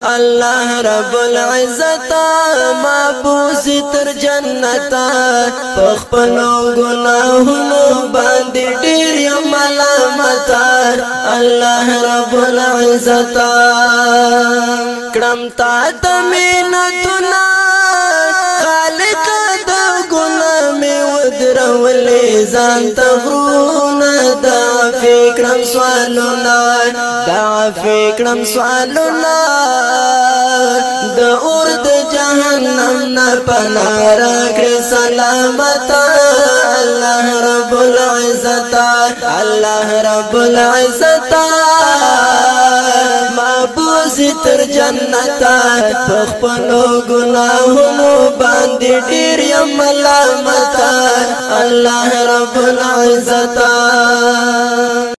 الله رب العزت محبوس تر جنتا پخپلو گناہونو باندې ډیر یم ملامتا الله رب العزت کړم تا د مینتنا خالق د ګناه می ودرولې ځان ته غرونه دا فکرم سوالونه دا فکرم سوالونه د اور د جهنم نه پناه راکړې سلامت الله رب العزت الله رب العزت محبوس تر جنت پخپلو گناہونو باندې ډیر یم ملامت الله رب العزت